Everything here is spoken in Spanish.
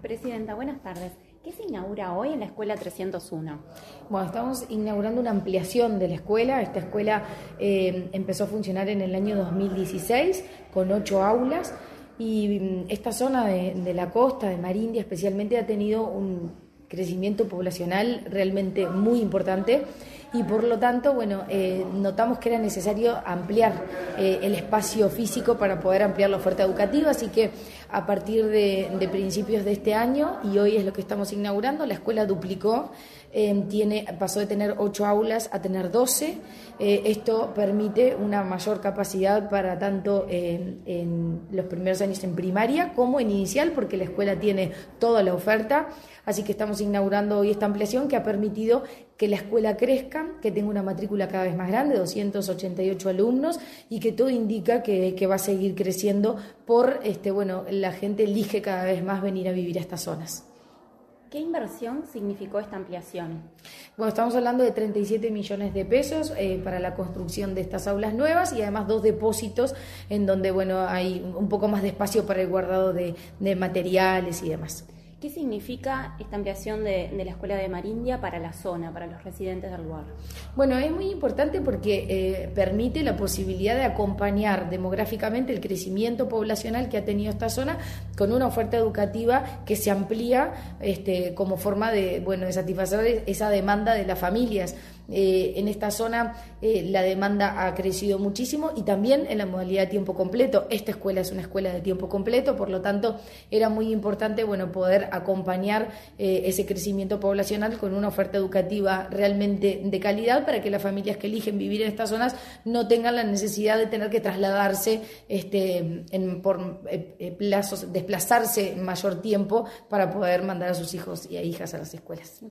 Presidenta, buenas tardes. ¿Qué se inaugura hoy en la Escuela 301? Bueno, estamos inaugurando una ampliación de la escuela. Esta escuela empezó a funcionar en el año 2016 con 8 aulas y esta zona de la costa, de Marindia especialmente, ha tenido un crecimiento poblacional realmente muy importante y por lo tanto, notamos que era necesario ampliar el espacio físico para poder ampliar la oferta educativa, así que a partir de principios de este año, y hoy es lo que estamos inaugurando, la escuela duplicó, pasó de tener 8 aulas a tener 12. Esto permite una mayor capacidad para tanto en los primeros años en primaria como en inicial, porque la escuela tiene toda la oferta, así que estamos inaugurando hoy esta ampliación que ha permitido que la escuela crezca, que tenga una matrícula cada vez más grande, 288 alumnos, y que todo indica que va a seguir creciendo la gente elige cada vez más venir a vivir a estas zonas. ¿Qué inversión significó esta ampliación? Bueno, estamos hablando de 37 millones de pesos para la construcción de estas aulas nuevas y además 2 depósitos en donde hay un poco más de espacio para el guardado de materiales y demás. ¿Qué significa esta ampliación de la Escuela de Marindia para la zona, para los residentes del lugar? Bueno, es muy importante porque permite la posibilidad de acompañar demográficamente el crecimiento poblacional que ha tenido esta zona con una oferta educativa que se amplía como forma de satisfacer esa demanda de las familias. En esta zona la demanda ha crecido muchísimo y también en la modalidad de tiempo completo. Esta escuela es una escuela de tiempo completo, por lo tanto era muy importante poder acompañar ese crecimiento poblacional con una oferta educativa realmente de calidad para que las familias que eligen vivir en estas zonas no tengan la necesidad de tener que trasladarse desplazarse mayor tiempo para poder mandar a sus hijos y a hijas a las escuelas.